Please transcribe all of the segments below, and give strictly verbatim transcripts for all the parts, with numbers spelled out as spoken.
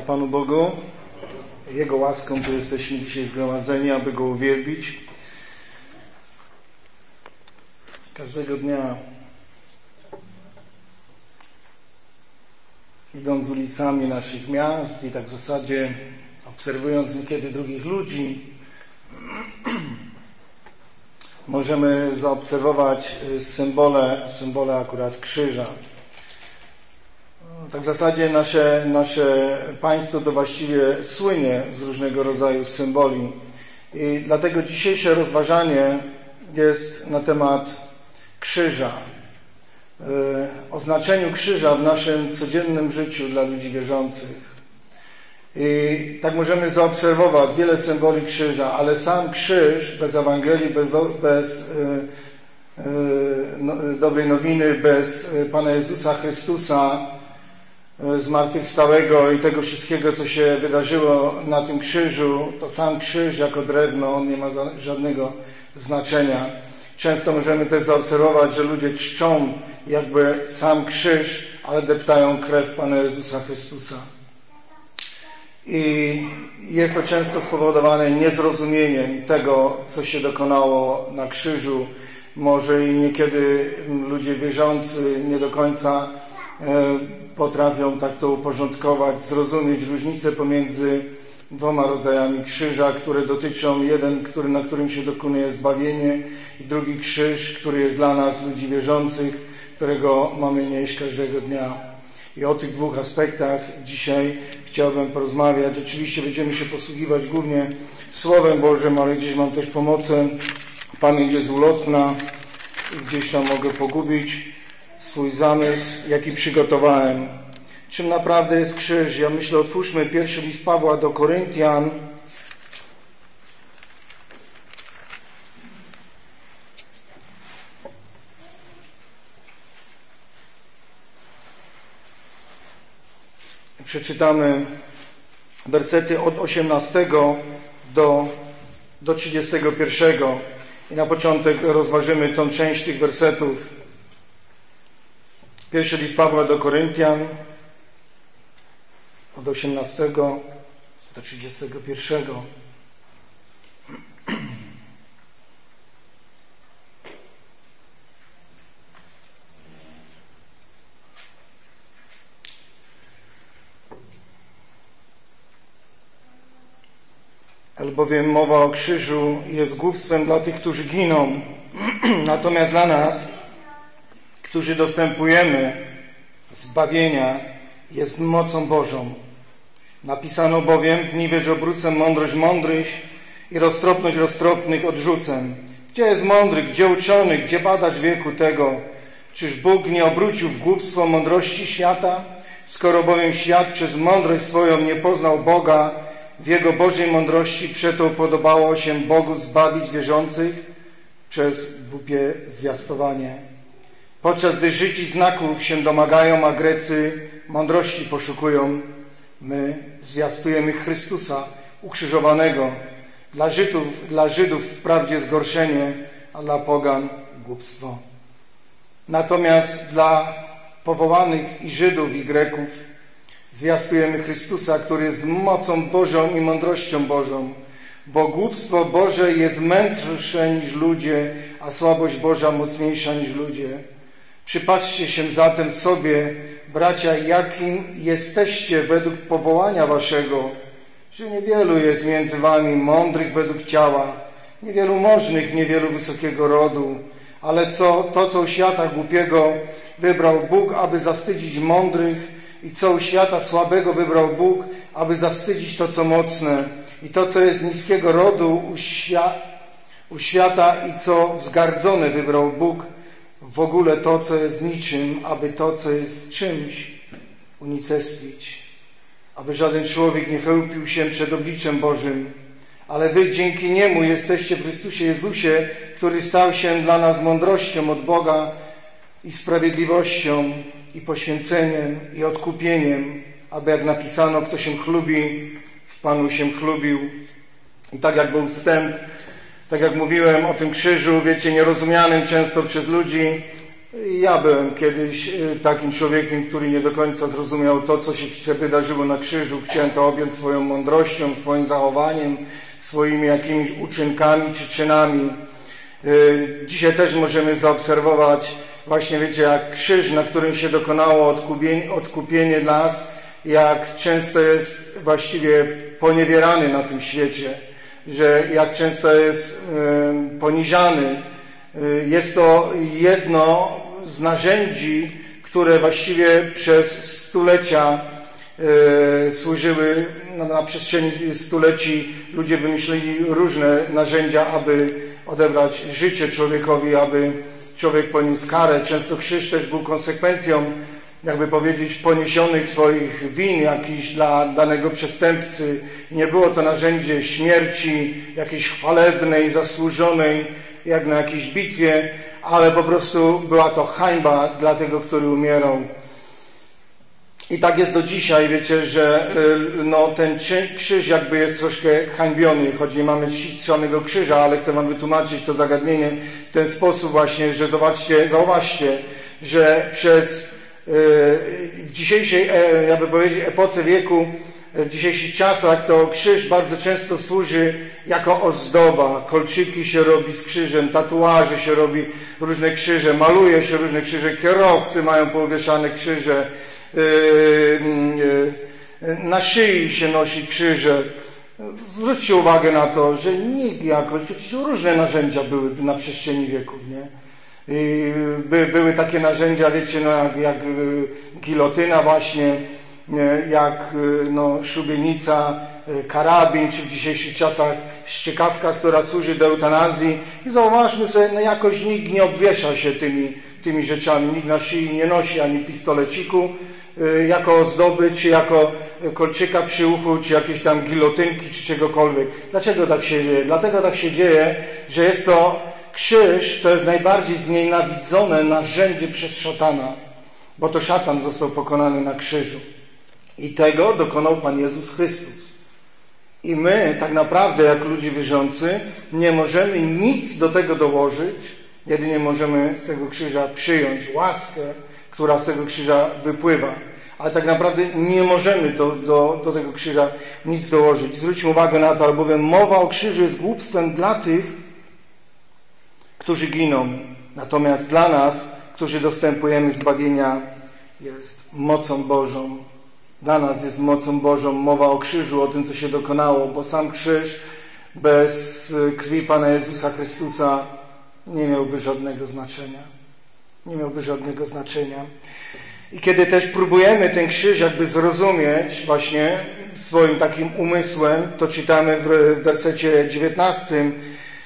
Chwała Panu Bogu. Jego łaską tu jesteśmy dzisiaj zgromadzeni, aby Go uwielbić. Każdego dnia, idąc ulicami naszych miast i tak w zasadzie obserwując niekiedy drugich ludzi, możemy zaobserwować symbole, symbole akurat krzyża. Tak w zasadzie nasze, nasze państwo to właściwie słynie z różnego rodzaju symboli. I dlatego dzisiejsze rozważanie jest na temat krzyża. O znaczeniu krzyża w naszym codziennym życiu dla ludzi wierzących. I tak możemy zaobserwować wiele symboli krzyża, ale sam krzyż bez Ewangelii, bez, bez yy, yy, no, dobrej nowiny, bez Pana Jezusa Chrystusa zmartwychwstałego i tego wszystkiego, co się wydarzyło na tym krzyżu, to sam krzyż jako drewno, on nie ma żadnego znaczenia. Często możemy też zaobserwować, że ludzie czczą jakby sam krzyż, ale deptają krew Pana Jezusa Chrystusa. I jest to często spowodowane niezrozumieniem tego, co się dokonało na krzyżu. Może i niekiedy ludzie wierzący nie do końca potrafią tak to uporządkować, zrozumieć różnicę pomiędzy dwoma rodzajami krzyża, które dotyczą, jeden, który, na którym się dokonuje zbawienie, i drugi krzyż, który jest dla nas, ludzi wierzących, którego mamy nieść każdego dnia. I o tych dwóch aspektach dzisiaj chciałbym porozmawiać. Oczywiście będziemy się posługiwać głównie Słowem Bożym, ale gdzieś mam też pomocę pamięć ulotna i gdzieś tam mogę pogubić swój zamysł, jaki przygotowałem. Czym naprawdę jest krzyż? Ja myślę, otwórzmy pierwszy list Pawła do Koryntian. Przeczytamy wersety od osiemnastego do, do trzydziestego pierwszego i na początek rozważymy tą część tych wersetów. Pierwszy list Pawła do Koryntian od osiemnastego do trzydziestego pierwszego. Albowiem mowa o krzyżu jest głupstwem dla tych, którzy giną, natomiast dla nas, którzy dostępujemy zbawienia, jest mocą Bożą. Napisano bowiem: wniwecz obrócę mądrość mądrych i roztropność roztropnych odrzucę. Gdzie jest mądry, gdzie uczony, gdzie badacz wieku tego? Czyż Bóg nie obrócił w głupstwo mądrości świata? Skoro bowiem świat przez mądrość swoją nie poznał Boga, w Jego Bożej mądrości przeto podobało się Bogu zbawić wierzących przez głupie zwiastowanie. Podczas gdy Żydzi znaków się domagają, a Grecy mądrości poszukują, my zwiastujemy Chrystusa ukrzyżowanego. Dla Żydów, dla Żydów wprawdzie zgorszenie, a dla pogan głupstwo. Natomiast dla powołanych i Żydów, i Greków zwiastujemy Chrystusa, który jest mocą Bożą i mądrością Bożą. Bo głupstwo Boże jest mędrsze niż ludzie, a słabość Boża mocniejsza niż ludzie. Przypatrzcie się zatem sobie, bracia, jakim jesteście według powołania waszego, że niewielu jest między wami mądrych według ciała, niewielu możnych, niewielu wysokiego rodu, ale co, to, co u świata głupiego wybrał Bóg, aby zawstydzić mądrych, i co u świata słabego wybrał Bóg, aby zawstydzić to, co mocne, i to, co jest niskiego rodu u, świa, u świata, i co wzgardzone wybrał Bóg, w ogóle to, co jest niczym, aby to, co jest czymś, unicestwić. Aby żaden człowiek nie chełpił się przed obliczem Bożym, ale wy dzięki Niemu jesteście w Chrystusie Jezusie, który stał się dla nas mądrością od Boga i sprawiedliwością, i poświęceniem, i odkupieniem, aby jak napisano, kto się chlubi, w Panu się chlubił. I tak jak był wstęp, tak jak mówiłem o tym krzyżu, wiecie, nierozumianym często przez ludzi, Ja byłem kiedyś takim człowiekiem, który nie do końca zrozumiał to, co się wydarzyło na krzyżu. Chciałem to objąć swoją mądrością, swoim zachowaniem, swoimi jakimiś uczynkami czy czynami. Dzisiaj też możemy zaobserwować właśnie, wiecie, jak krzyż, na którym się dokonało odkupienie, odkupienie dla nas, jak często jest właściwie poniewierany na tym świecie, że jak często jest poniżany. Jest to jedno z narzędzi, które właściwie przez stulecia e, służyły, no, na przestrzeni stuleci ludzie wymyślili różne narzędzia, aby odebrać życie człowiekowi, aby człowiek poniósł karę. Często krzyż też był konsekwencją, jakby powiedzieć, poniesionych swoich win jakichś dla danego przestępcy. I nie było to narzędzie śmierci jakiejś chwalebnej, zasłużonej, jak na jakiejś bitwie, ale po prostu była to hańba dla tego, który umierał. I tak jest do dzisiaj, wiecie, że no, ten krzyż jakby jest troszkę hańbiony, choć nie mamy czczonego krzyża, ale chcę wam wytłumaczyć to zagadnienie w ten sposób właśnie, że zobaczcie, zauważcie, że przez w dzisiejszej, jakby powiedzieć, epoce wieku, w dzisiejszych czasach to krzyż bardzo często służy jako ozdoba. Kolczyki się robi z krzyżem, tatuaże się robi różne krzyże, maluje się różne krzyże, kierowcy mają powieszane krzyże, na szyi się nosi krzyże. Zwróćcie uwagę na to, że nikt jakoś, przecież różne narzędzia były na przestrzeni wieków, nie? I by, były takie narzędzia, wiecie, no jak, jak gilotyna właśnie, jak no, szubienica, karabin, czy w dzisiejszych czasach strzykawka, która służy do eutanazji. I zauważmy sobie, no jakoś nikt nie obwiesza się tymi, tymi rzeczami, nikt na szyi nie nosi ani pistoleciku jako ozdoby, czy jako kolczyka przy uchu, czy jakieś tam gilotynki, czy czegokolwiek. Dlaczego tak się dzieje? Dlatego tak się dzieje, że jest to krzyż, to jest najbardziej znienawidzone narzędzie przez szatana, bo to szatan został pokonany na krzyżu. I tego dokonał Pan Jezus Chrystus. I my tak naprawdę, jak ludzie wierzący, nie możemy nic do tego dołożyć, jedynie możemy z tego krzyża przyjąć łaskę, która z tego krzyża wypływa. Ale tak naprawdę nie możemy do, do, do tego krzyża nic dołożyć. Zwróćmy uwagę na to, albowiem mowa o krzyżu jest głupstwem dla tych, którzy giną. Natomiast dla nas, którzy dostępujemy zbawienia, jest mocą Bożą. Dla nas jest mocą Bożą mowa o krzyżu, o tym, co się dokonało, bo sam krzyż bez krwi Pana Jezusa Chrystusa nie miałby żadnego znaczenia. Nie miałby żadnego znaczenia. I kiedy też próbujemy ten krzyż jakby zrozumieć właśnie swoim takim umysłem, to czytamy w wersecie dziewiętnastym.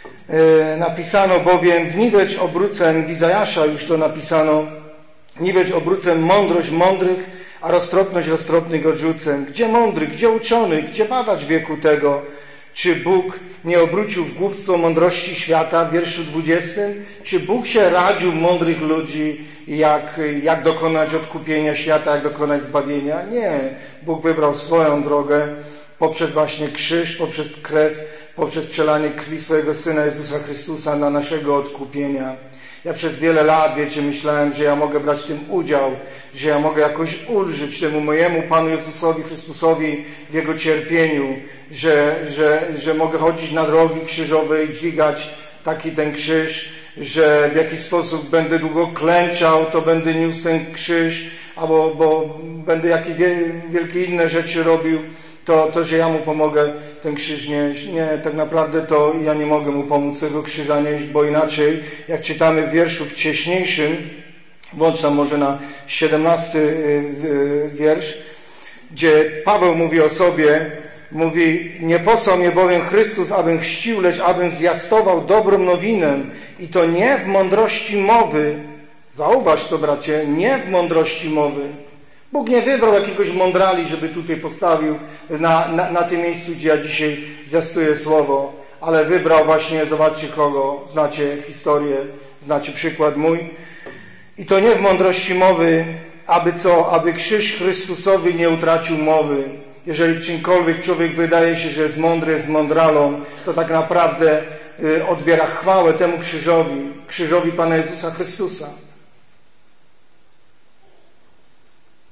Napisano bowiem, w niwecz obrócę, w Izajasza już to napisano, niwecz obrócę mądrość mądrych, a roztropność roztropnych odrzucę. Gdzie mądry, gdzie uczony, gdzie badać wieku tego? Czy Bóg nie obrócił w głupstwo mądrości świata w wierszu dwudziestym? Czy Bóg się radził mądrych ludzi, jak, jak dokonać odkupienia świata, jak dokonać zbawienia? Nie. Bóg wybrał swoją drogę poprzez właśnie krzyż, poprzez krew, poprzez przelanie krwi swojego Syna Jezusa Chrystusa na naszego odkupienia. Ja przez wiele lat, wiecie, myślałem, że ja mogę brać w tym udział, że ja mogę jakoś ulżyć temu mojemu Panu Jezusowi Chrystusowi w Jego cierpieniu, że, że, że mogę chodzić na drogi krzyżowe i dźwigać taki ten krzyż, że w jakiś sposób będę długo klęczał, to będę niósł ten krzyż, albo bo będę jakieś wielkie inne rzeczy robił, to, to, że ja mu pomogę ten krzyż nieść. Nie, tak naprawdę to ja nie mogę mu pomóc tego krzyża nieść, bo inaczej, jak czytamy w wierszu wcześniejszym, włącz tam może na siedemnasty wiersz, gdzie Paweł mówi o sobie, mówi, nie posłał mnie bowiem Chrystus, abym chrzcił, lecz abym zwiastował dobrą nowinę i to nie w mądrości mowy. Zauważ to, bracie, nie w mądrości mowy. Bóg nie wybrał jakiegoś mądrali, żeby tutaj postawił na, na, na tym miejscu, gdzie ja dzisiaj zwiastuję słowo, ale wybrał właśnie, zobaczcie kogo, znacie historię, znacie przykład mój. I to nie w mądrości mowy, aby co? Aby krzyż Chrystusowy nie utracił mowy. Jeżeli w czymkolwiek człowiek wydaje się, że jest mądry, jest mądralą, to tak naprawdę odbiera chwałę temu krzyżowi, krzyżowi Pana Jezusa Chrystusa.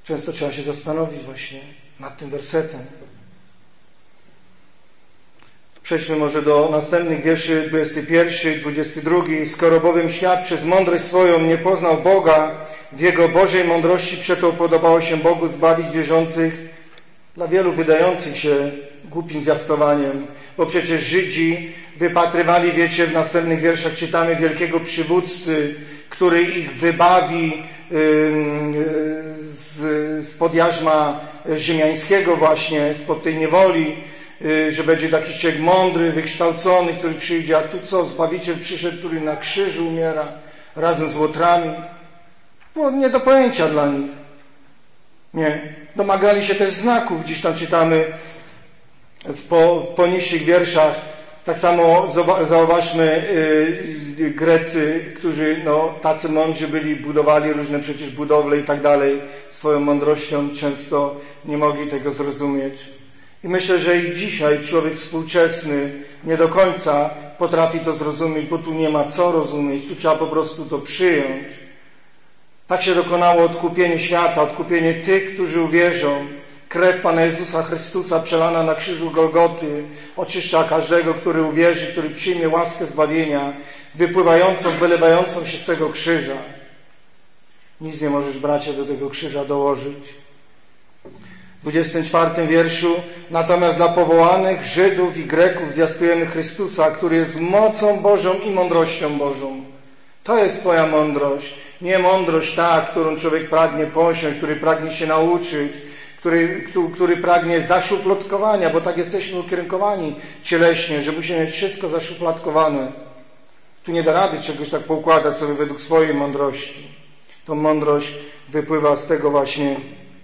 Często trzeba się zastanowić właśnie nad tym wersetem. Przejdźmy może do następnych wierszy, dwudziesty pierwszy i dwudziesty drugi. Skoro bowiem świat przez mądrość swoją nie poznał Boga, w Jego Bożej mądrości przeto podobało się Bogu zbawić wierzących, dla wielu wydających się głupim zwiastowaniem, bo przecież Żydzi wypatrywali, wiecie, w następnych wierszach czytamy wielkiego przywódcy, który ich wybawi yy, z, spod jarzma rzymiańskiego właśnie, spod tej niewoli, yy, że będzie taki człowiek mądry, wykształcony, który przyjdzie, a tu co, Zbawiciel przyszedł, który na krzyżu umiera razem z łotrami. Było nie do pojęcia dla nich. Nie. Domagali się też znaków, gdzieś tam czytamy w, po, w poniższych wierszach. Tak samo zauważmy yy, Grecy, którzy no, tacy mądrzy byli, budowali różne przecież budowle i tak dalej. Swoją mądrością często nie mogli tego zrozumieć. I myślę, że i dzisiaj człowiek współczesny nie do końca potrafi to zrozumieć, bo tu nie ma co rozumieć, tu trzeba po prostu to przyjąć. Tak się dokonało odkupienie świata, odkupienie tych, którzy uwierzą. Krew Pana Jezusa Chrystusa przelana na krzyżu Golgoty oczyszcza każdego, który uwierzy, który przyjmie łaskę zbawienia, wypływającą, wylewającą się z tego krzyża. Nic nie możesz, bracia, do tego krzyża dołożyć. W dwudziestym czwartym wierszu: natomiast dla powołanych Żydów i Greków zwiastujemy Chrystusa, który jest mocą Bożą i mądrością Bożą. To jest Twoja mądrość. Nie mądrość ta, którą człowiek pragnie posiąść, który pragnie się nauczyć, który, który pragnie zaszufladkowania, bo tak jesteśmy ukierunkowani cieleśnie, że musimy mieć wszystko zaszufladkowane. Tu nie da rady czegoś tak poukładać sobie według swojej mądrości. Tą mądrość wypływa z tego właśnie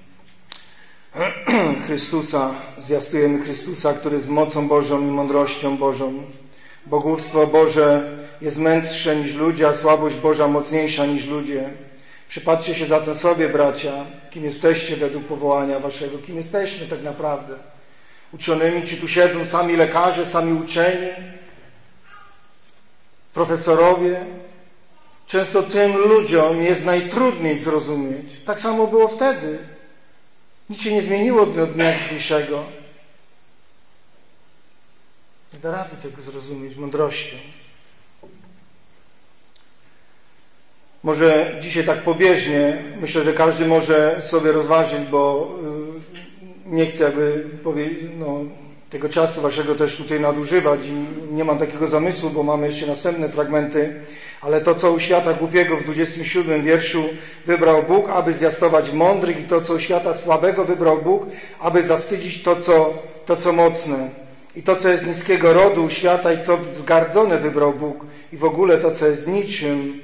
Chrystusa. Zwiastujemy Chrystusa, który jest mocą Bożą i mądrością Bożą. Bogóstwo Boże jest mędrsze niż ludzie, a słabość Boża mocniejsza niż ludzie. Przypatrzcie się zatem sobie, bracia, kim jesteście według powołania waszego, kim jesteśmy tak naprawdę. Uczonymi, czy tu siedzą sami lekarze, sami uczeni, profesorowie. Często tym ludziom jest najtrudniej zrozumieć. Tak samo było wtedy. Nic się nie zmieniło do dnia dzisiejszego. Nie da rady tego zrozumieć mądrością. Może dzisiaj tak pobieżnie, myślę, że każdy może sobie rozważyć, bo nie chcę jakby no, tego czasu waszego też tutaj nadużywać i nie mam takiego zamysłu, bo mamy jeszcze następne fragmenty, ale to, co u świata głupiego w dwudziestym siódmym wierszu wybrał Bóg, aby zwiastować mądrych, i to, co u świata słabego wybrał Bóg, aby zastydzić to, co, to, co mocne. I to, co jest niskiego rodu świata i co wzgardzone wybrał Bóg, i w ogóle to, co jest niczym.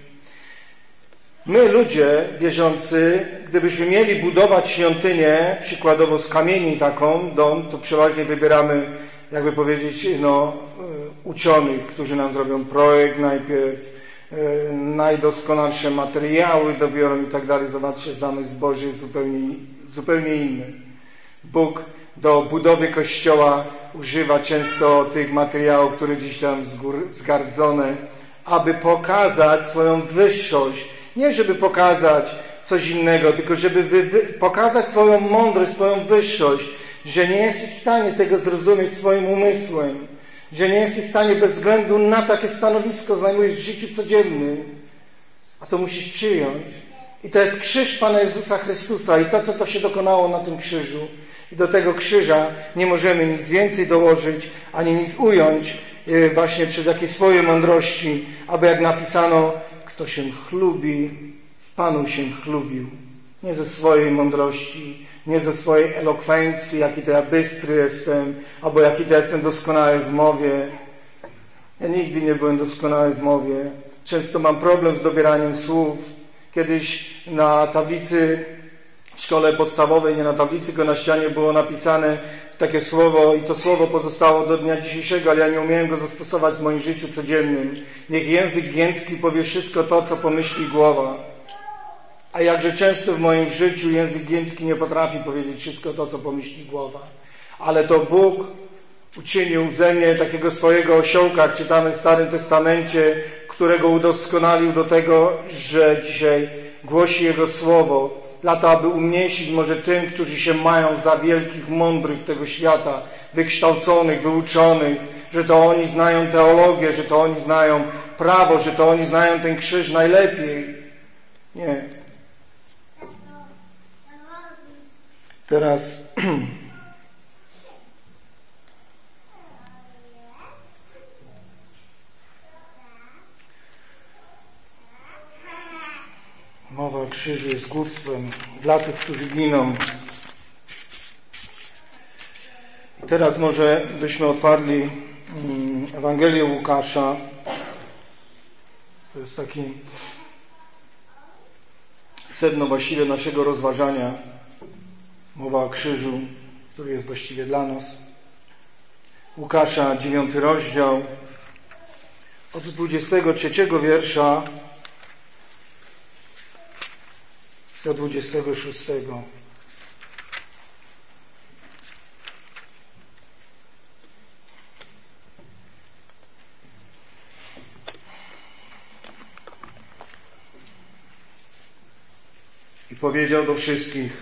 My, ludzie wierzący, gdybyśmy mieli budować świątynię, przykładowo z kamieni taką, dom, to przeważnie wybieramy, jakby powiedzieć, no, uczonych, którzy nam zrobią projekt najpierw, e, najdoskonalsze materiały dobiorą i tak dalej. Zobaczcie, zamysł Boży jest zupełnie, zupełnie inny. Bóg do budowy Kościoła używa często tych materiałów, które gdzieś tam zgardzone, aby pokazać swoją wyższość. Nie żeby pokazać coś innego, tylko żeby wy, wy, pokazać swoją mądrość, swoją wyższość, że nie jesteś w stanie tego zrozumieć swoim umysłem, że nie jesteś w stanie bez względu na takie stanowisko zajmujesz w życiu codziennym, a to musisz przyjąć. I to jest krzyż Pana Jezusa Chrystusa i to, co to się dokonało na tym krzyżu. I do tego krzyża nie możemy nic więcej dołożyć, ani nic ująć właśnie przez jakieś swoje mądrości, aby jak napisano, kto się chlubi, w Panu się chlubił. Nie ze swojej mądrości, nie ze swojej elokwencji, jaki to ja bystry jestem, albo jaki to ja jestem doskonały w mowie. Ja nigdy nie byłem doskonały w mowie. Często mam problem z dobieraniem słów. Kiedyś na tablicy w szkole podstawowej, nie na tablicy, tylko na ścianie było napisane takie słowo i to słowo pozostało do dnia dzisiejszego, ale ja nie umiałem go zastosować w moim życiu codziennym. Niech język giętki powie wszystko to, co pomyśli głowa. A jakże często w moim życiu język giętki nie potrafi powiedzieć wszystko to, co pomyśli głowa. Ale to Bóg uczynił ze mnie takiego swojego osiołka, jak czytamy w Starym Testamencie, którego udoskonalił do tego, że dzisiaj głosi Jego Słowo. lata, aby umieścić może tym, którzy się mają za wielkich, mądrych tego świata, wykształconych, wyuczonych, że to oni znają teologię, że to oni znają prawo, że to oni znają ten krzyż najlepiej. Nie. Teraz mowa o krzyżu jest głupstwem dla tych, którzy giną. I teraz może byśmy otwarli Ewangelię Łukasza. To jest taki sedno właściwie naszego rozważania. Mowa o krzyżu, który jest właściwie dla nas. Łukasza, dziewiąty rozdział, od dwudziestego trzeciego wiersza do dwudziestego szóstego. I powiedział do wszystkich: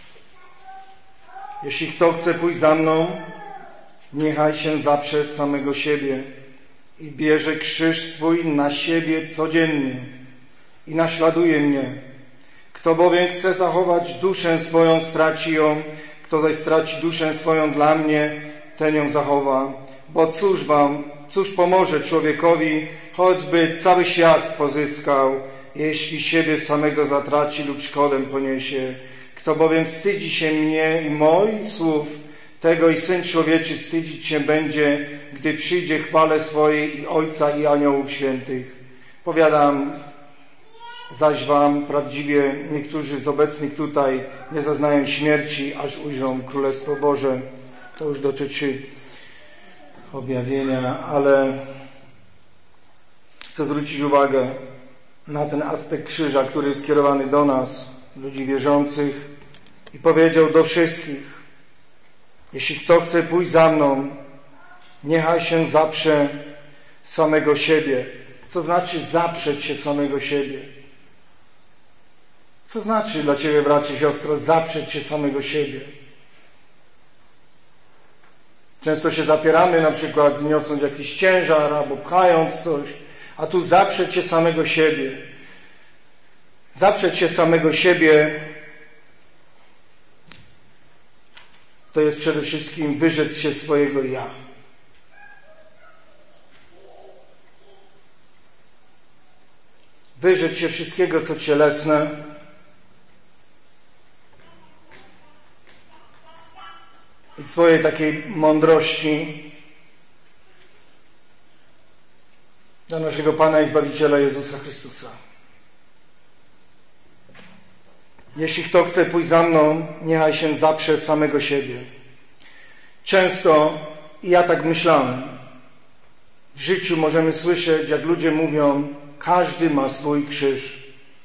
jeśli kto chce pójść za mną, niechaj się zaprze samego siebie i bierze krzyż swój na siebie codziennie i naśladuje mnie. Kto bowiem chce zachować duszę swoją, straci ją. Kto zaś straci duszę swoją dla mnie, ten ją zachowa. Bo cóż wam, cóż pomoże człowiekowi, choćby cały świat pozyskał, jeśli siebie samego zatraci lub szkodę poniesie. Kto bowiem wstydzi się mnie i moich słów, tego i Syn Człowieczy wstydzić się będzie, gdy przyjdzie chwale swojej i Ojca i aniołów świętych. Powiadam zaś wam prawdziwie, niektórzy z obecnych tutaj nie zaznają śmierci, aż ujrzą Królestwo Boże. To już dotyczy objawienia, ale chcę zwrócić uwagę na ten aspekt krzyża, który jest skierowany do nas, ludzi wierzących, i powiedział do wszystkich: jeśli kto chce pójść za mną, niechaj się zaprze samego siebie. Co znaczy zaprzeć się samego siebie? Co znaczy dla ciebie, bracie, siostro, zaprzeć się samego siebie? Często się zapieramy, na przykład niosąc jakiś ciężar albo pchając coś, a tu zaprzeć się samego siebie. Zaprzeć się samego siebie to jest przede wszystkim wyrzec się swojego ja. Wyrzec się wszystkiego, co cielesne, i swojej takiej mądrości dla naszego Pana i Zbawiciela Jezusa Chrystusa. Jeśli kto chce pójść za mną, niechaj się zaprze samego siebie. Często, i ja tak myślałem, w życiu możemy słyszeć, jak ludzie mówią: każdy ma swój krzyż.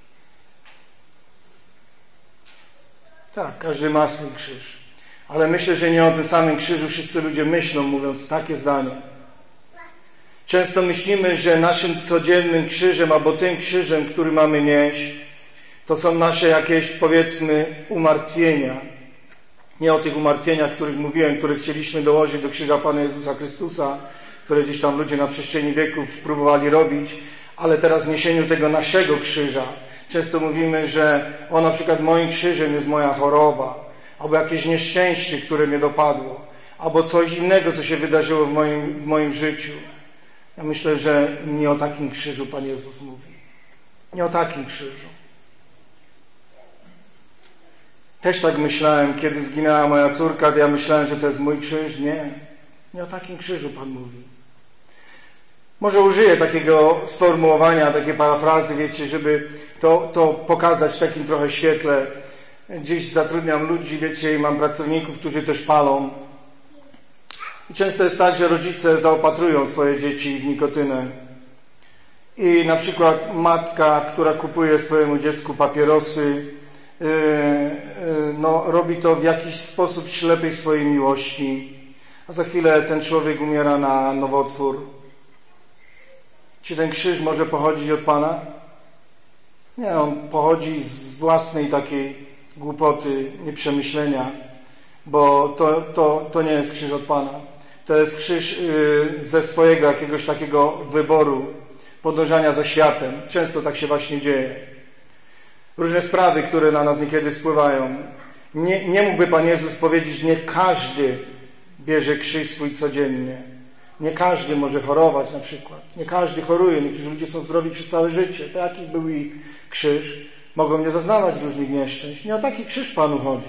Tak, każdy ma swój krzyż. Ale myślę, że nie o tym samym krzyżu wszyscy ludzie myślą, mówiąc takie zdanie. Często myślimy, że naszym codziennym krzyżem albo tym krzyżem, który mamy nieść, to są nasze jakieś, powiedzmy, umartwienia. Nie o tych umartwieniach, o których mówiłem, które chcieliśmy dołożyć do krzyża Pana Jezusa Chrystusa, które gdzieś tam ludzie na przestrzeni wieków próbowali robić, ale teraz w niesieniu tego naszego krzyża. Często mówimy, że o, na przykład moim krzyżem jest moja choroba, albo jakieś nieszczęście, które mnie dopadło, albo coś innego, co się wydarzyło w moim, w moim życiu. Ja myślę, że nie o takim krzyżu Pan Jezus mówi. Nie o takim krzyżu. Też tak myślałem, kiedy zginęła moja córka, to ja myślałem, że to jest mój krzyż. Nie. Nie o takim krzyżu Pan mówi. Może użyję takiego sformułowania, takiej parafrazy, wiecie, żeby to, to pokazać w takim trochę świetle. Gdzieś zatrudniam ludzi, wiecie, i mam pracowników, którzy też palą. I często jest tak, że rodzice zaopatrują swoje dzieci w nikotynę. I na przykład matka, która kupuje swojemu dziecku papierosy, yy, yy, no, robi to w jakiś sposób ślepej swojej miłości. A za chwilę ten człowiek umiera na nowotwór. Czy ten krzyż może pochodzić od Pana? Nie, on pochodzi z własnej takiej głupoty, nieprzemyślenia, bo to, to, to nie jest krzyż od Pana. To jest krzyż ze swojego jakiegoś takiego wyboru, podążania za światem. Często tak się właśnie dzieje. Różne sprawy, które na nas niekiedy spływają. Nie, nie mógłby Pan Jezus powiedzieć, niech każdy bierze krzyż swój codziennie. Nie każdy może chorować na przykład. Nie każdy choruje. Niektórzy ludzie są zdrowi przez całe życie. To jaki był ich krzyż? Mogą nie zaznawać różnych nieszczęść. Nie o taki krzyż Panu chodzi.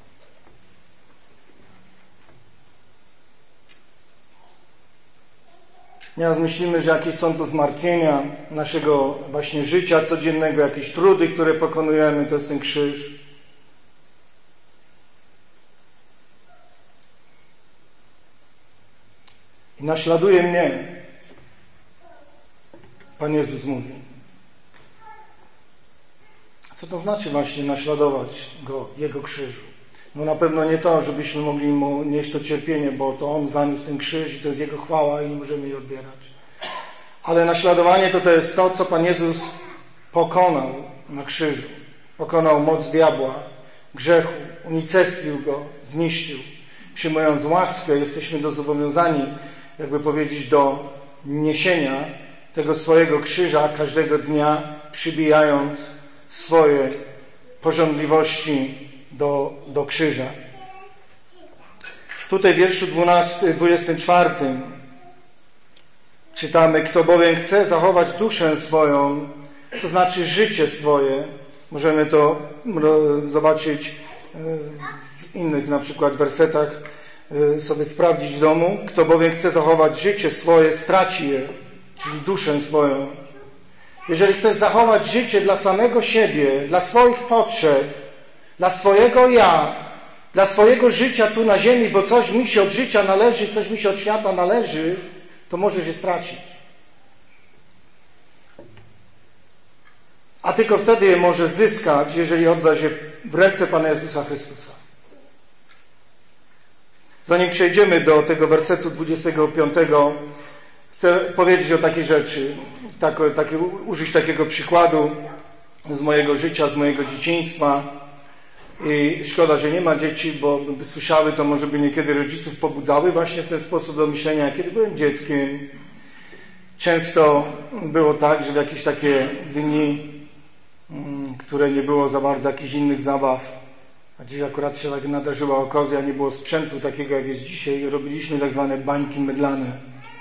Nieraz myślimy, że jakieś są to zmartwienia naszego właśnie życia codziennego, jakieś trudy, które pokonujemy, to jest ten krzyż. I naśladuje mnie, Pan Jezus mówi. Co to znaczy właśnie naśladować Go w Jego krzyżu? No na pewno nie to, żebyśmy mogli Mu nieść to cierpienie, bo to On zaniósł ten krzyż i to jest Jego chwała i nie możemy jej odbierać. Ale naśladowanie to to jest to, co Pan Jezus pokonał na krzyżu. Pokonał moc diabła, grzechu, unicestwił Go, zniszczył. Przyjmując łaskę, jesteśmy do zobowiązani, jakby powiedzieć, do niesienia tego swojego krzyża każdego dnia, przybijając swoje pożądliwości do, do krzyża. Tutaj w wierszu dwudziestym czwartym czytamy, kto bowiem chce zachować duszę swoją, to znaczy życie swoje. Możemy to zobaczyć w innych na przykład wersetach, sobie sprawdzić w domu. Kto bowiem chce zachować życie swoje, straci je, czyli duszę swoją. Jeżeli chcesz zachować życie dla samego siebie, dla swoich potrzeb, dla swojego ja, dla swojego życia tu na ziemi, bo coś mi się od życia należy, coś mi się od świata należy, to możesz je stracić. A tylko wtedy je możesz zyskać, jeżeli oddasz je w ręce Pana Jezusa Chrystusa. Zanim przejdziemy do tego wersetu dwudziestego piątego, chcę powiedzieć o takiej rzeczy, tak, takie, użyć takiego przykładu z mojego życia, z mojego dzieciństwa. I szkoda, że nie ma dzieci, bo by słyszały, to może by niekiedy rodziców pobudzały właśnie w ten sposób do myślenia. Kiedy byłem dzieckiem, często było tak, że w jakieś takie dni, które nie było za bardzo jakichś innych zabaw, a dziś akurat się tak nadarzyła okazja, nie było sprzętu takiego jak jest dzisiaj, robiliśmy tak zwane bańki mydlane.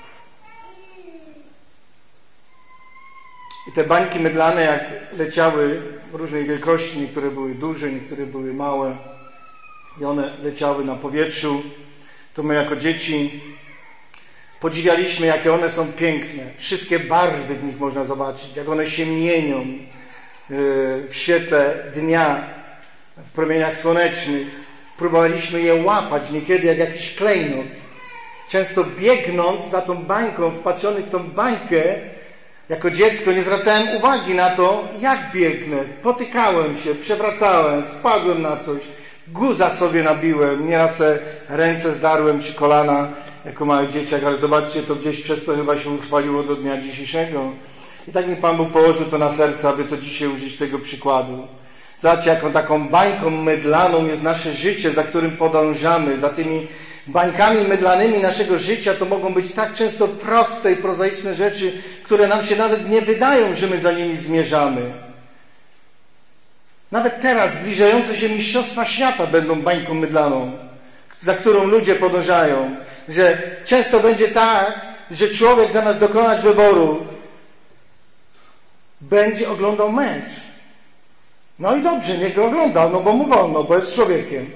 I te bańki mydlane, jak leciały w różnej wielkości, niektóre były duże, niektóre były małe i one leciały na powietrzu, to my jako dzieci podziwialiśmy, jakie one są piękne. Wszystkie barwy w nich można zobaczyć, jak one się mienią w świetle dnia, w promieniach słonecznych. Próbowaliśmy je łapać niekiedy jak jakiś klejnot. Często biegnąc za tą bańką, wpatrzony w tą bańkę, jako dziecko nie zwracałem uwagi na to, jak biegnę. Potykałem się, przewracałem, wpadłem na coś, guza sobie nabiłem, nieraz se ręce zdarłem czy kolana jako mały dzieciak, ale zobaczcie, to gdzieś przez to chyba się utrwaliło do dnia dzisiejszego. I tak mi Pan Bóg położył to na serce, aby to dzisiaj użyć tego przykładu. Zobaczcie, jaką taką bańką mydlaną jest nasze życie, za którym podążamy, za tymi bańkami mydlanymi naszego życia. To mogą być tak często proste i prozaiczne rzeczy, które nam się nawet nie wydają, że my za nimi zmierzamy. Nawet teraz zbliżające się mistrzostwa świata będą bańką mydlaną, za którą ludzie podążają. Że często będzie tak, że człowiek zamiast dokonać wyboru będzie oglądał mecz. No i dobrze, niech go ogląda, no bo mu wolno, bo jest człowiekiem.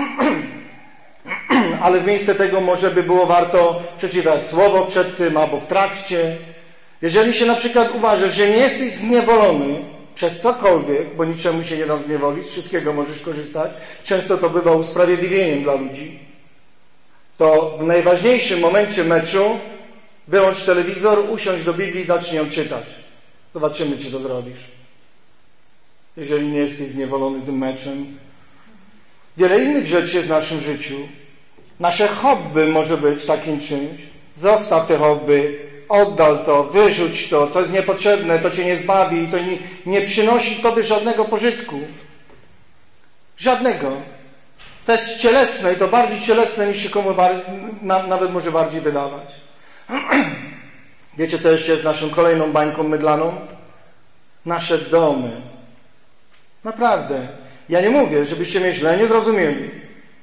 Ale w miejsce tego może by było warto przeczytać słowo przed tym albo w trakcie. Jeżeli się na przykład uważasz, że nie jesteś zniewolony przez cokolwiek, bo niczemu się nie da zniewolić, z wszystkiego możesz korzystać, często to bywa usprawiedliwieniem dla ludzi, to w najważniejszym momencie meczu wyłącz telewizor, usiądź do Biblii i zacznij ją czytać. Zobaczymy, czy to zrobisz. Jeżeli nie jesteś zniewolony tym meczem. Wiele innych rzeczy jest w naszym życiu. Nasze hobby może być takim czymś. Zostaw te hobby, oddal to, wyrzuć to, to jest niepotrzebne, to cię nie zbawi, to nie, nie przynosi tobie żadnego pożytku. Żadnego. To jest cielesne i to bardziej cielesne niż się komu bar- na, nawet może bardziej wydawać. Wiecie, co jeszcze jest naszą kolejną bańką mydlaną? Nasze domy. Naprawdę. Ja nie mówię, żebyście mnie źle nie zrozumieli.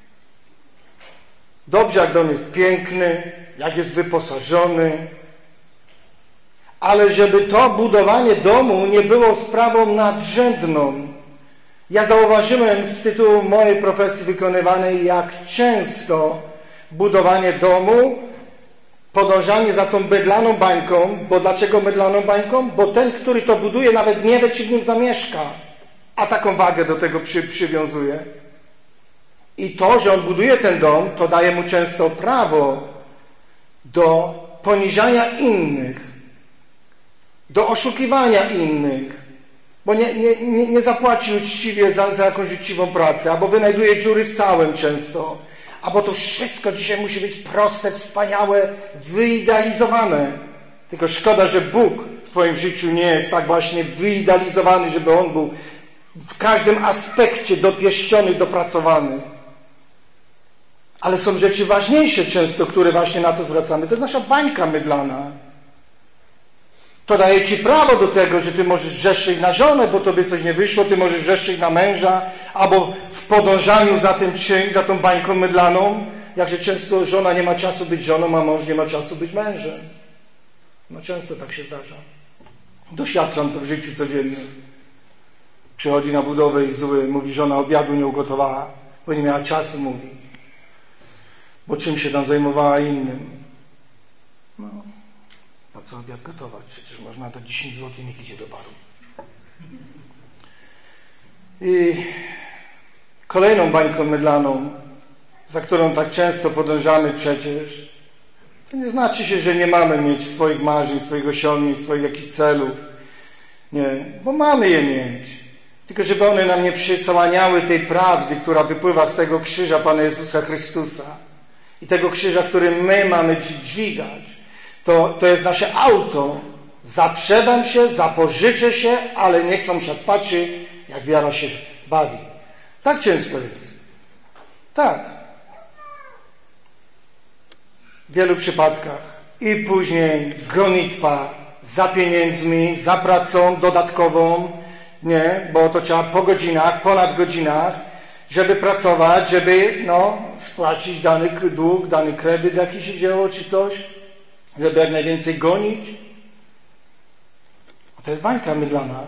Dobrze, jak dom jest piękny, jak jest wyposażony, ale żeby to budowanie domu nie było sprawą nadrzędną. Ja zauważyłem z tytułu mojej profesji wykonywanej, jak często budowanie domu, podążanie za tą mydlaną bańką, bo dlaczego mydlaną bańką? Bo ten, który to buduje, nawet nie wie, czy w nim zamieszka, a taką wagę do tego przy, przywiązuje. I to, że on buduje ten dom, to daje mu często prawo do poniżania innych, do oszukiwania innych, bo nie, nie, nie, nie zapłaci uczciwie za, za jakąś uczciwą pracę, albo wynajduje dziury w całym często, albo to wszystko dzisiaj musi być proste, wspaniałe, wyidealizowane. Tylko szkoda, że Bóg w twoim życiu nie jest tak właśnie wyidealizowany, żeby On był w każdym aspekcie dopieszczony, dopracowany. Ale są rzeczy ważniejsze często, które właśnie na to zwracamy. To jest nasza bańka mydlana. To daje ci prawo do tego, że ty możesz wrzeszczeć na żonę, bo tobie coś nie wyszło, ty możesz wrzeszczeć na męża, albo w podążaniu za tym czymś, za tą bańką mydlaną, jakże często żona nie ma czasu być żoną, a mąż nie ma czasu być mężem. No często tak się zdarza. Doświadczam to w życiu codziennie. Przychodzi na budowę i zły, mówi, żona obiadu nie ugotowała, bo nie miała czasu, mówi. Bo czym się tam zajmowała innym. No, po co obiad gotować? Przecież można dać dziesięć złotych, niech idzie do baru. I kolejną bańką mydlaną, za którą tak często podążamy przecież, to nie znaczy się, że nie mamy mieć swoich marzeń, swoich osiągnięć, swoich jakichś celów. Nie, bo mamy je mieć. Tylko żeby one nam nie przysłaniały tej prawdy, która wypływa z tego krzyża Pana Jezusa Chrystusa. I tego krzyża, który my mamy dźwigać. To, to jest nasze auto. Zaprzedam się, zapożyczę się, ale niech sąsiad patrzy, jak wiara się bawi. Tak często jest. Tak. W wielu przypadkach. I później gonitwa za pieniędzmi, za pracą dodatkową, nie, bo to trzeba po godzinach, ponad godzinach, żeby pracować, żeby no, spłacić dany dług, dany kredyt jaki się wzięło, czy coś, żeby jak najwięcej gonić. To jest bańka mydlana.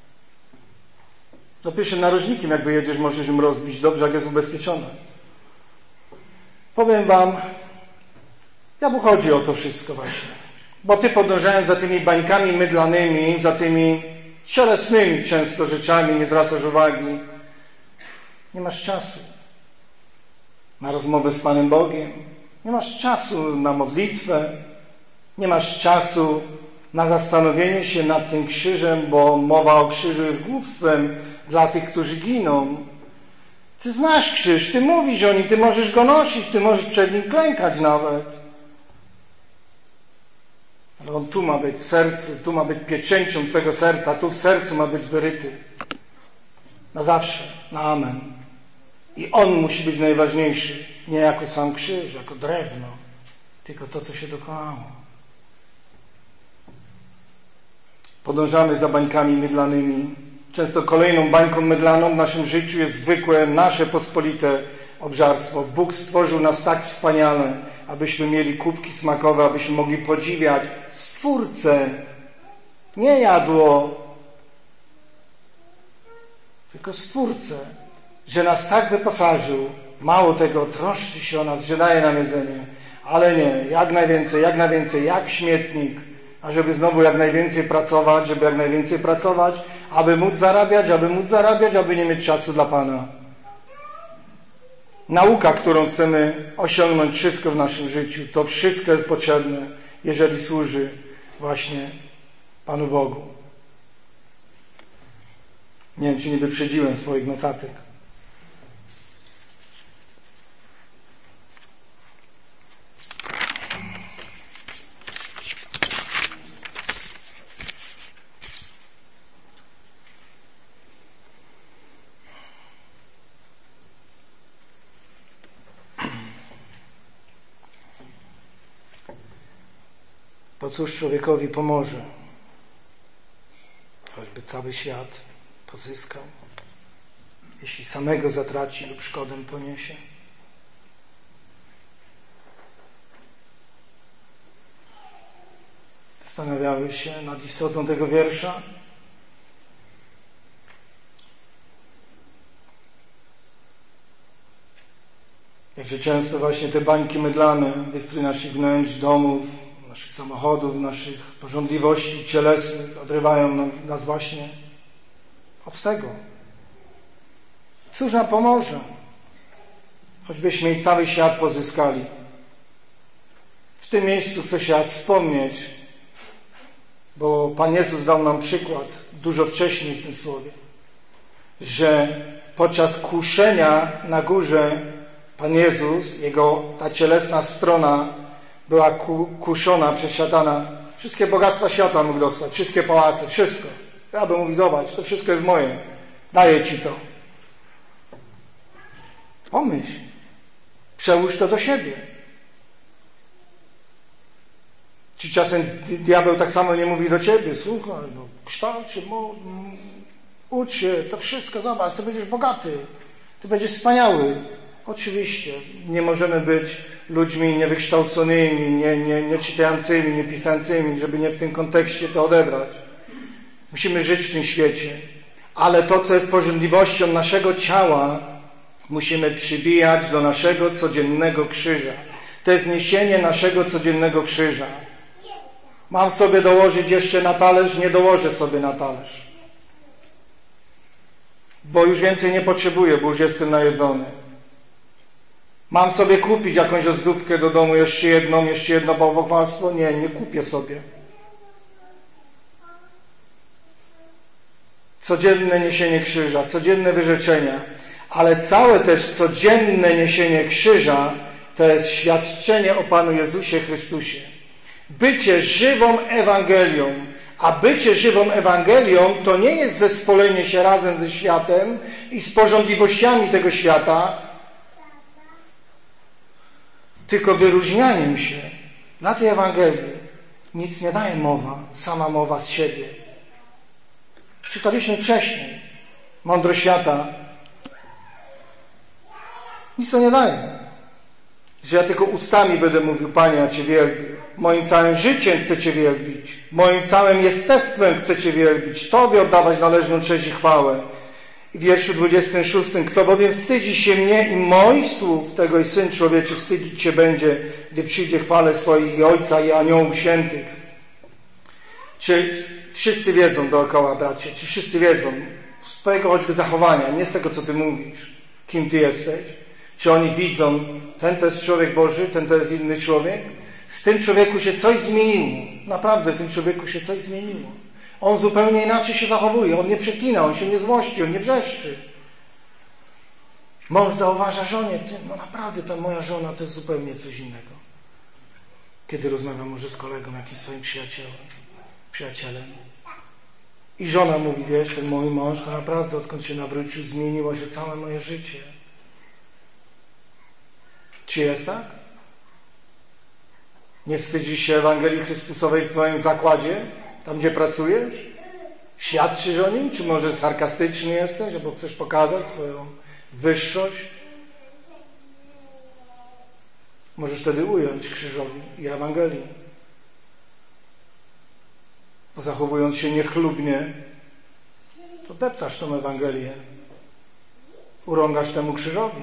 Za pierwszym narożnikiem, jak wyjedziesz, możesz im rozbić dobrze, jak jest ubezpieczona. Powiem wam, ja mu chodzi o to wszystko właśnie. Bo ty podążając za tymi bańkami mydlanymi, za tymi cielesnymi często rzeczami, nie zwracasz uwagi. Nie masz czasu na rozmowę z Panem Bogiem. Nie masz czasu na modlitwę. Nie masz czasu na zastanowienie się nad tym krzyżem, bo mowa o krzyżu jest głupstwem dla tych, którzy giną. Ty znasz krzyż, ty mówisz o nim, ty możesz go nosić, ty możesz przed nim klękać nawet. Ale on tu ma być w sercu, tu ma być pieczęcią twego serca, tu w sercu ma być wyryty. Na zawsze, na amen. I on musi być najważniejszy, nie jako sam krzyż, jako drewno, tylko to, co się dokonało. Podążamy za bańkami mydlanymi. Często kolejną bańką mydlaną w naszym życiu jest zwykłe, nasze pospolite obżarstwo. Bóg stworzył nas tak wspaniale, abyśmy mieli kubki smakowe, abyśmy mogli podziwiać Stwórcę. Nie jadło, tylko Stwórcę. Że nas tak wyposażył, mało tego, troszczy się o nas, że daje nam jedzenie. Ale nie, jak najwięcej, jak najwięcej, jak w śmietnik, a żeby znowu jak najwięcej pracować, żeby jak najwięcej pracować, aby móc zarabiać, aby móc zarabiać, aby nie mieć czasu dla Pana. Nauka, którą chcemy osiągnąć wszystko w naszym życiu, to wszystko jest potrzebne, jeżeli służy właśnie Panu Bogu. Nie wiem, czy nie wyprzedziłem swoich notatek. Bo cóż człowiekowi pomoże, choćby cały świat pozyskał, jeśli samego zatraci lub szkodę poniesie? Zastanawiałeś się nad istotą tego wiersza? Jakże często właśnie te bańki mydlane, wystrój naszych wnętrz, domów, naszych samochodów, naszych pożądliwości cielesnych odrywają nas właśnie od tego. Cóż nam pomoże? Choćbyśmy i cały świat pozyskali. W tym miejscu chcę się aż wspomnieć, bo Pan Jezus dał nam przykład dużo wcześniej w tym słowie, że podczas kuszenia na górze Pan Jezus, Jego ta cielesna strona była ku, kuszona przez szatana. Wszystkie bogactwa świata mógł dostać, wszystkie pałace, wszystko. Ja bym mówił, zobacz, to wszystko jest moje. Daję Ci to. Pomyśl. Przełóż to do siebie. Czy czasem diabeł tak samo nie mówi do Ciebie? Słuchaj, no, kształć się, ucz się, to wszystko, zobacz, Ty będziesz bogaty. Ty będziesz wspaniały. Oczywiście nie możemy być ludźmi niewykształconymi, nie, nie, nie czytającymi, nie pisającymi, żeby nie w tym kontekście to odebrać. Musimy żyć w tym świecie. Ale to, co jest pożądliwością naszego ciała, musimy przybijać do naszego codziennego krzyża. To jest niesienie naszego codziennego krzyża. Mam sobie dołożyć jeszcze na talerz? Nie dołożę sobie na talerz. Bo już więcej nie potrzebuję, bo już jestem najedzony. Mam sobie kupić jakąś ozdóbkę do domu, jeszcze jedną, jeszcze jedno bałwochwalstwo? Nie, nie kupię sobie. Codzienne niesienie krzyża, codzienne wyrzeczenia, ale całe też codzienne niesienie krzyża to jest świadczenie o Panu Jezusie Chrystusie. Bycie żywą Ewangelią, a bycie żywą Ewangelią to nie jest zespolenie się razem ze światem i z pożądliwościami tego świata, tylko wyróżnianiem się na tej Ewangelii. Nic nie daje mowa, sama mowa z siebie. Czytaliśmy wcześniej. Mądrość świata nic to nie daje. Że ja tylko ustami będę mówił, Panie, ja Cię wielbię. Moim całym życiem chcę Cię wielbić. Moim całym jestestwem chcę Cię wielbić. Tobie oddawać należną cześć i chwałę. I w wierszu dwudziestym szóstym. Kto bowiem wstydzi się mnie i moich słów, tego i Syn Człowieczy wstydzić się będzie, gdy przyjdzie chwale swojej i Ojca i aniołów świętych. Czy wszyscy wiedzą dookoła, bracie? Czy wszyscy wiedzą z Twojego choćby zachowania, nie z tego, co Ty mówisz, kim Ty jesteś? Czy oni widzą, ten to jest człowiek Boży, ten to jest inny człowiek? Z tym człowieku się coś zmieniło. Naprawdę w tym człowieku się coś zmieniło. On zupełnie inaczej się zachowuje. On nie przeklina, on się nie złości, on nie wrzeszczy. Mąż zauważa żonie, ty, no naprawdę ta moja żona to jest zupełnie coś innego. Kiedy rozmawiam może z kolegą, jakimś swoim przyjacielem, przyjacielem. I żona mówi, wiesz, ten mój mąż to naprawdę odkąd się nawrócił, zmieniło się całe moje życie. Czy jest tak? Nie wstydzisz się Ewangelii Chrystusowej w Twoim zakładzie? Tam, gdzie pracujesz? Świadczysz o nim? Czy może sarkastyczny jesteś? Albo chcesz pokazać swoją wyższość? Możesz wtedy ująć krzyżowi i Ewangelii. Bo zachowując się niechlubnie, to deptasz tą Ewangelię. Urągasz temu krzyżowi.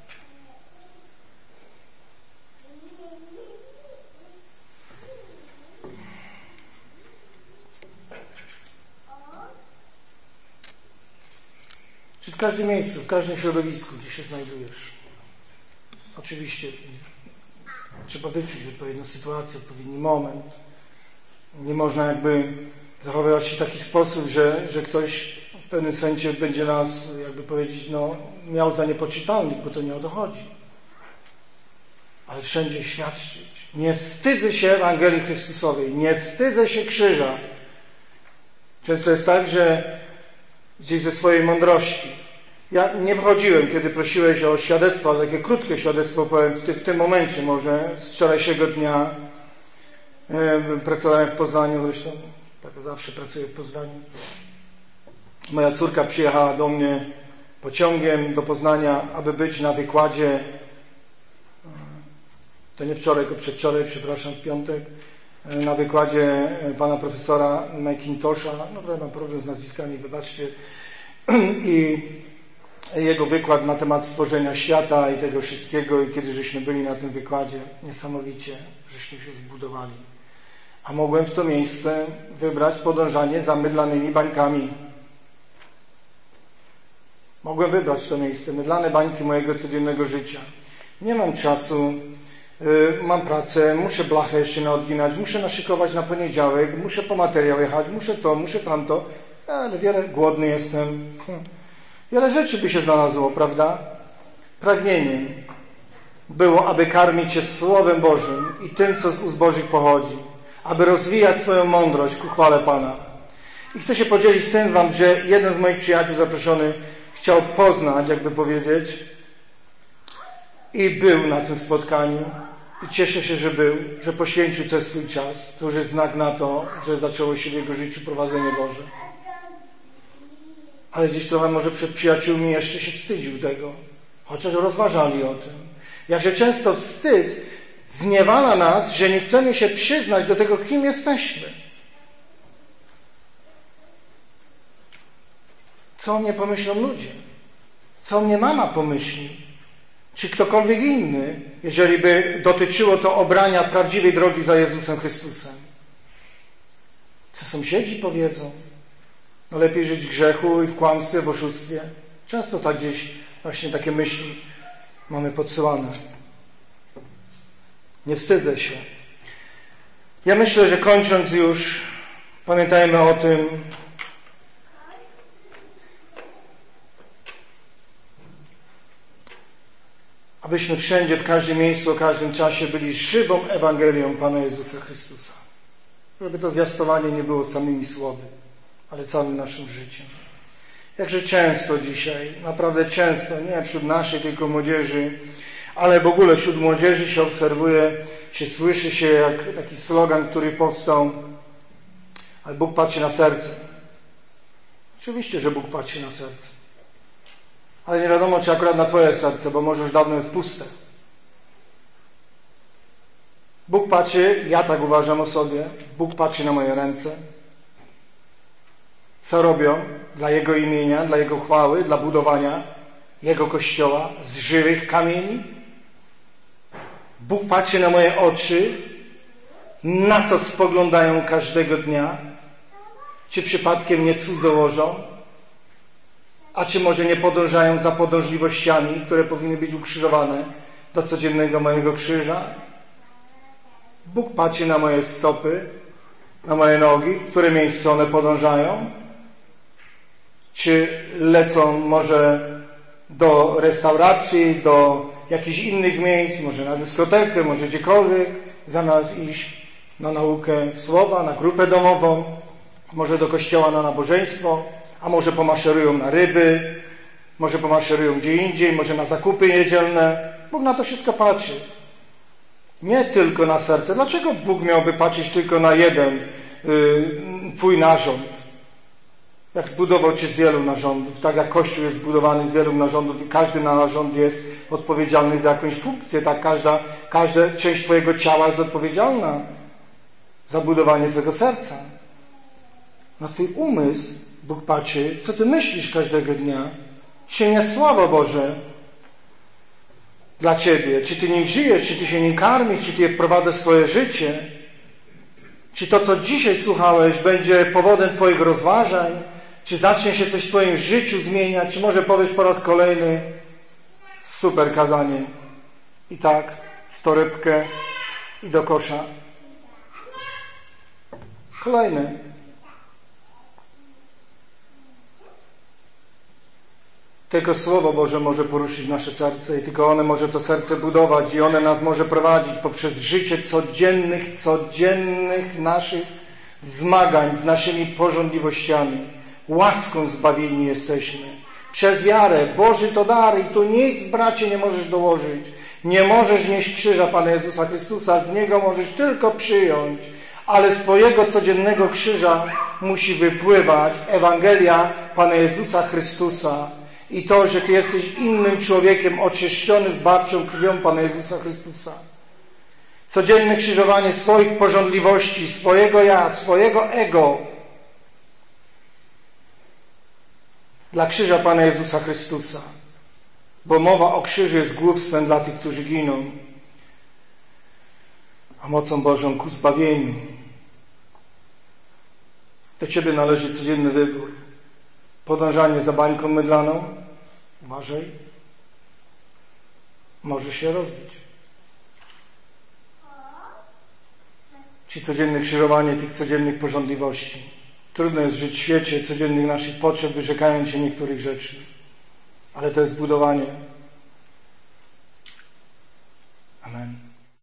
Czy w każdym miejscu, w każdym środowisku, gdzie się znajdujesz. Oczywiście trzeba wyczuć odpowiednią sytuację, odpowiedni moment. Nie można jakby zachowywać się w taki sposób, że, że ktoś w pewnym sensie będzie nas, jakby powiedzieć, no, miał za niepoczytalnych, bo to nie o to chodzi. Ale wszędzie świadczyć. Nie wstydzę się Ewangelii Chrystusowej, nie wstydzę się krzyża. Często jest tak, że gdzieś ze swojej mądrości. Ja nie wchodziłem, kiedy prosiłeś o świadectwo, ale takie krótkie świadectwo powiem w, ty, w tym momencie może z wczorajszego dnia. Pracowałem w Poznaniu, zresztą tak zawsze pracuję w Poznaniu. Moja córka przyjechała do mnie pociągiem do Poznania, aby być na wykładzie, to nie wczoraj, tylko przedwczoraj, przepraszam, w piątek, na wykładzie pana profesora McIntosha. No trochę mam problem z nazwiskami, wybaczcie. I jego wykład na temat stworzenia świata i tego wszystkiego. I kiedy żeśmy byli na tym wykładzie, niesamowicie żeśmy się zbudowali. A mogłem w to miejsce wybrać podążanie za mydlanymi bańkami. Mogłem wybrać w to miejsce mydlane bańki mojego codziennego życia. Nie mam czasu, yy, mam pracę, muszę blachę jeszcze naodginać, muszę naszykować na poniedziałek, muszę po materiał jechać, muszę to, muszę tamto, ale wiele głodny jestem. Wiele rzeczy by się znalazło, prawda? Pragnieniem było, aby karmić się Słowem Bożym i tym, co z ust Bożych pochodzi, aby rozwijać swoją mądrość ku chwale Pana. I chcę się podzielić z tym wam, że jeden z moich przyjaciół zaproszony chciał poznać, jakby powiedzieć, i był na tym spotkaniu. I cieszę się, że był, że poświęcił ten swój czas. To już jest znak na to, że zaczęło się w jego życiu prowadzenie Boże. Ale gdzieś trochę może przed przyjaciółmi jeszcze się wstydził tego, chociaż rozważali o tym. Jakże często wstyd zniewala nas, że nie chcemy się przyznać do tego, kim jesteśmy. Co o mnie pomyślą ludzie? Co o mnie mama pomyśli? Czy ktokolwiek inny, jeżeli by dotyczyło to obrania prawdziwej drogi za Jezusem Chrystusem? Co sąsiedzi powiedzą? No lepiej żyć w grzechu i w kłamstwie, w oszustwie. Często tak gdzieś właśnie takie myśli mamy podsyłane. Nie wstydzę się. Ja myślę, że kończąc już, pamiętajmy o tym, abyśmy wszędzie, w każdym miejscu, o każdym czasie byli żywą Ewangelią Pana Jezusa Chrystusa. Żeby to zwiastowanie nie było samymi słowy, ale całym naszym życiem. Jakże często dzisiaj, naprawdę często, nie wśród naszej tylko młodzieży, ale w ogóle wśród młodzieży się obserwuje, się słyszy się jak taki slogan, który powstał, ale Bóg patrzy na serce. Oczywiście, że Bóg patrzy na serce. Ale nie wiadomo, czy akurat na twoje serce, bo może już dawno jest puste. Bóg patrzy, ja tak uważam o sobie, Bóg patrzy na moje ręce. Co robią dla Jego imienia, dla Jego chwały, dla budowania Jego Kościoła z żywych kamieni? Bóg patrzy na moje oczy, na co spoglądają każdego dnia. Czy przypadkiem nie cudzołożą? A czy może nie podążają za podążliwościami, które powinny być ukrzyżowane do codziennego mojego krzyża? Bóg patrzy na moje stopy, na moje nogi, w które miejsce one podążają? Czy lecą może do restauracji, do jakichś innych miejsc, może na dyskotekę, może gdziekolwiek, zamiast iść na naukę słowa, na grupę domową, może do kościoła na nabożeństwo, a może pomaszerują na ryby, może pomaszerują gdzie indziej, może na zakupy niedzielne. Bóg na to wszystko patrzy. Nie tylko na serce. Dlaczego Bóg miałby patrzeć tylko na jeden yy, twój narząd? Jak zbudował cię z wielu narządów, tak jak Kościół jest zbudowany z wielu narządów i każdy narząd jest odpowiedzialny za jakąś funkcję, tak każda, każda część twojego ciała jest odpowiedzialna za budowanie twojego serca. Na twój umysł Bóg patrzy, co ty myślisz każdego dnia. Czy nie Słowo Boże dla ciebie? Czy ty nim żyjesz? Czy ty się nim karmisz? Czy ty je wprowadzasz w swoje życie? Czy to, co dzisiaj słuchałeś, będzie powodem twoich rozważań? Czy zacznie się coś w twoim życiu zmieniać? Czy może powiesz po raz kolejny super kazanie i tak w torebkę i do kosza? Kolejne. Tylko Słowo Boże może poruszyć nasze serce i tylko one może to serce budować i one nas może prowadzić poprzez życie codziennych, codziennych naszych zmagań z naszymi pożądliwościami. Łaską zbawieni jesteśmy. Przez wiarę. Boży to dar i tu nic, bracie, nie możesz dołożyć. Nie możesz nieść krzyża Pana Jezusa Chrystusa, z Niego możesz tylko przyjąć, ale z Twojego codziennego krzyża musi wypływać Ewangelia Pana Jezusa Chrystusa i to, że Ty jesteś innym człowiekiem oczyszczony zbawczą krwią Pana Jezusa Chrystusa. Codzienne krzyżowanie swoich pożądliwości, swojego ja, swojego ego dla krzyża Pana Jezusa Chrystusa. Bo mowa o krzyżu jest głupstwem dla tych, którzy giną, a mocą Bożą ku zbawieniu. Do Ciebie należy codzienny wybór. Podążanie za bańką mydlaną, uważaj, może się rozbić. Czy codzienne krzyżowanie tych codziennych pożądliwości. Trudno jest żyć w świecie codziennych naszych potrzeb, wyrzekając się niektórych rzeczy. Ale to jest budowanie. Amen.